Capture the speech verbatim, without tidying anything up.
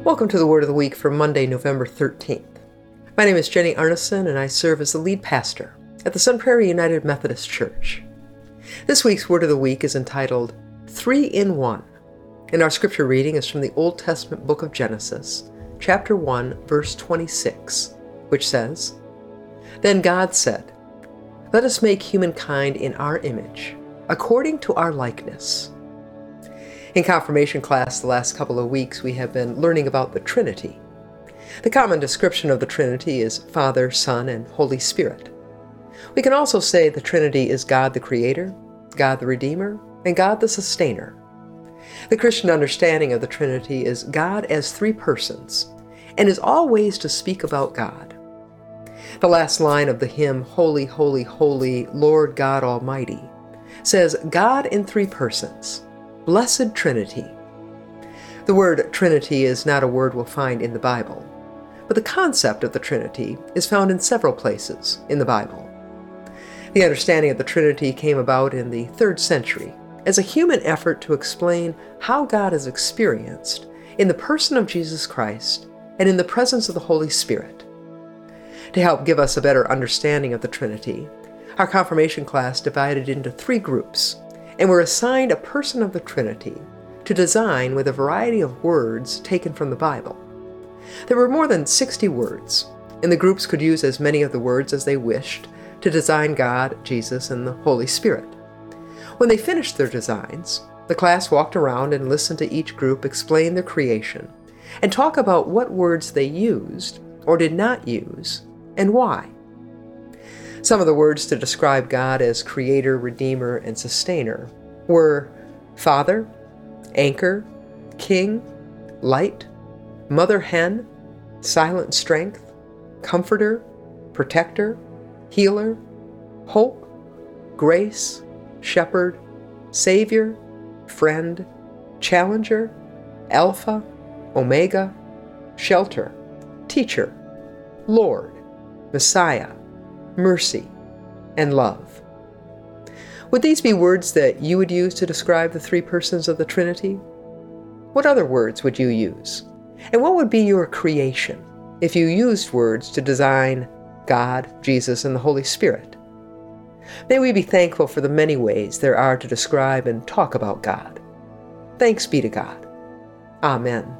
Welcome to the Word of the Week for Monday, November thirteenth. My name is Jenny Arneson, and I serve as the lead pastor at the Sun Prairie United Methodist Church. This week's Word of the Week is entitled Three in One, and our scripture reading is from the Old Testament book of Genesis, chapter one, verse twenty-six, which says, "Then God said, Let us make humankind in our image, according to our likeness." In confirmation class the last couple of weeks, we have been learning about the Trinity. The common description of the Trinity is Father, Son, and Holy Spirit. We can also say the Trinity is God the Creator, God the Redeemer, and God the Sustainer. The Christian understanding of the Trinity is God as three persons, and is all ways to speak about God. The last line of the hymn, Holy, Holy, Holy, Lord God Almighty, says God in three persons, Blessed Trinity. The word Trinity is not a word we'll find in the Bible, but the concept of the Trinity is found in several places in the Bible. The understanding of the Trinity came about in the third century as a human effort to explain how God is experienced in the person of Jesus Christ and in the presence of the Holy Spirit. To help give us a better understanding of the Trinity, our confirmation class divided into three groups, and were assigned a person of the Trinity to design with a variety of words taken from the Bible. There were more than sixty words, and the groups could use as many of the words as they wished to design God, Jesus, and the Holy Spirit. When they finished their designs, the class walked around and listened to each group explain their creation and talk about what words they used or did not use and why. Some of the words to describe God as Creator, Redeemer, and Sustainer were Father, Anchor, King, Light, Mother Hen, Silent Strength, Comforter, Protector, Healer, Hope, Grace, Shepherd, Savior, Friend, Challenger, Alpha, Omega, Shelter, Teacher, Lord, Messiah, Mercy, and Love. Would these be words that you would use to describe the three persons of the Trinity? What other words would you use? And what would be your creation if you used words to design God, Jesus, and the Holy Spirit? May we be thankful for the many ways there are to describe and talk about God. Thanks be to God. Amen.